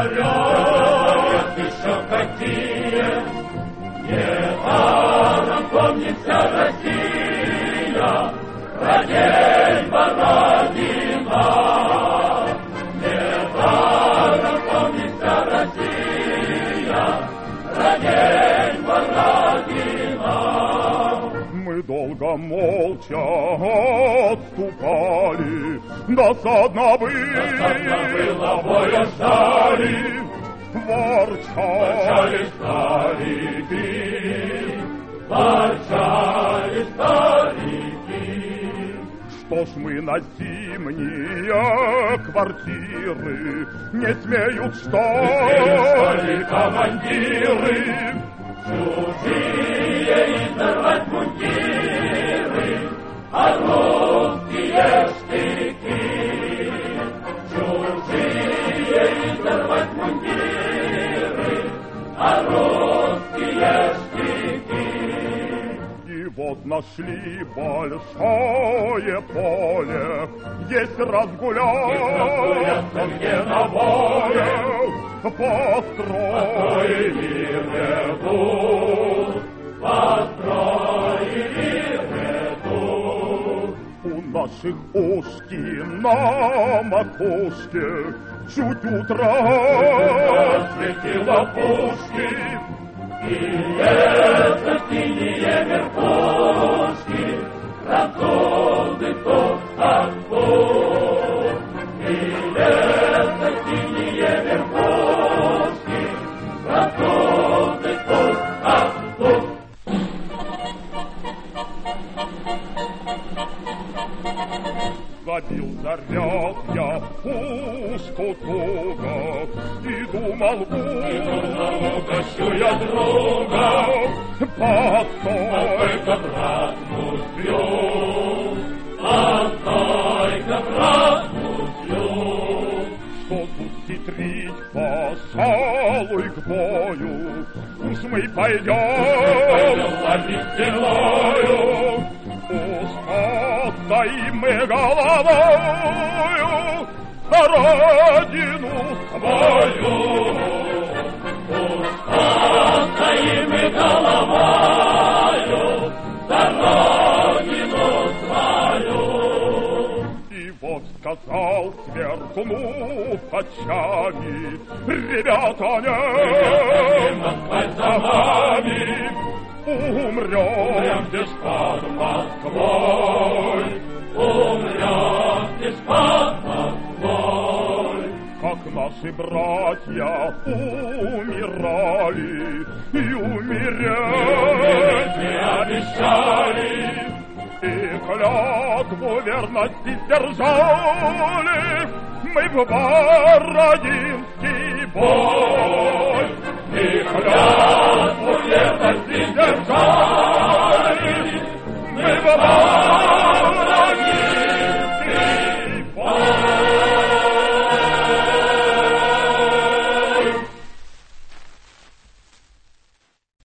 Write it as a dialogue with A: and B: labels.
A: горят еще какие. Недаром помнится Россия, родень Бородина. Недаром помнится Россия, родень Бородина.
B: Мы долго молча отступали, досадно было боя ждали. Ворчали старики, ворчали старики. Что ж мы на зимние квартиры не смеют, что ли командиры? Чужие изорвать мундиры, а русские штыки. Чужие изорвать мундиры, а русские штыки. И вот нашли большое поле, есть разгуляться где на воле. Построили редут, построили редут. У наших ушки на макушке чуть утро светило пушки. И это синие верхушки, французы тут от тут. И это синие верхушки, французы тут от тут. Забил заряд я пушку туго и думал, угощу я друга. Постой-ка, брат, муслю, постой-ка, брат, муслю. Что тут хитрить, пожалуй, к бою, уж мы пойдем ловить стрелою. Уж отдаим мы головою родину свою. Уж отдаим мы головою родину свою. И вот сказал, сверкнув очами: ребята, не отстать за нами. Умрем здесь под Москвой, умрем здесь под Москвой. Как наши братья умирали и умереть не обещали, и клятву верности сдержали мы в Бородинский бой.